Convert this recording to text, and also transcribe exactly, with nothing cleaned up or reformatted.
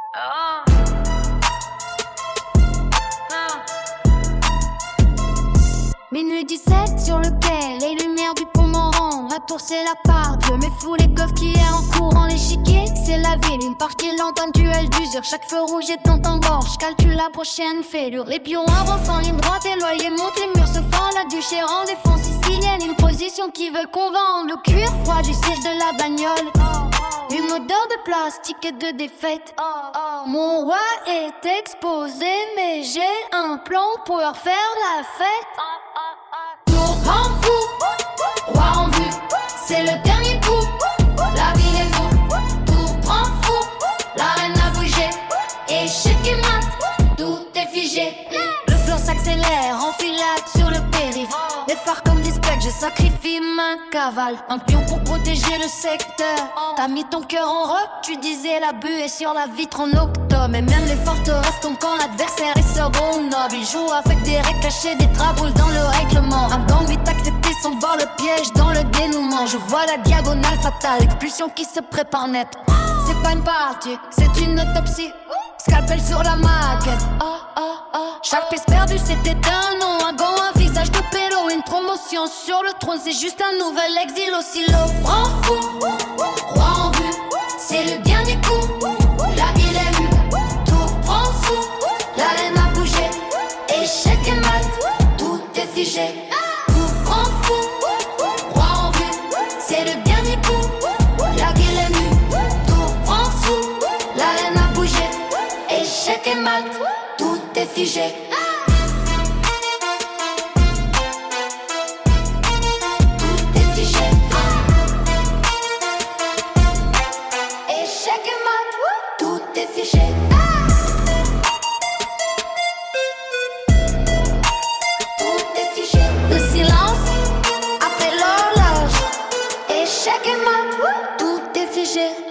Ah. Ah. Minuit dix-sept sur le quai, les lumières du pont Moran. La tour c'est la part, Dieu mais fou les coffres qui est en courant. L'échiquier c'est la ville, une partie lente, un duel d'usure. Chaque feu rouge est en temps bord, j'calcule la prochaine fêlure. Les pions avancent en ligne droite, et loyer monte, les murs se fendent. La duchère en défense sicilienne, une position qui veut qu'on vende. Le cuir froid du siège de la bagnole, une odeur de plastique et de défaite. Mon roi est exposé, mais j'ai un plan pour faire la fête. Tour en fou, roi en vue, c'est le dernier coup. La ville est nous, tout prend fou. La reine a bougé, échec et mat, tout est figé. Le flot s'accélère, enfilade sur le périph'. Les phares comme des specs, je sacrifie ma cavale. Un pion pour protéger le secteur. T'as mis ton cœur en rock, tu disais la buée sur la vitre en octobre. Et même les forteresses tombent quand l'adversaire est sobre ou noble. Il joue avec des règles cachées, des traboules dans le règlement. Un gang vite accepté sans voir le piège dans le dénouement. Je vois la diagonale fatale, expulsion qui se prépare net. C'est pas une partie, c'est une autopsie. Scalpel sur la maquette. Oh, oh, oh. Chaque pièce perdue c'était un nom, un gant, un visage de pélo. Une promotion sur le trône, c'est juste un nouvel exil au silo. Roi fou, roi en vue, c'est le dernier coup. La ville est vue, tout prend fou. La reine a bougé, échec et mat, tout est figé. Tout prend fou, roi en vue, c'est le dernier coup. La ville est vue, tout prend fou. La reine a bougé, échec et mat, tout est figé. Le silence après l'horloge, échec et mat, tout est figé.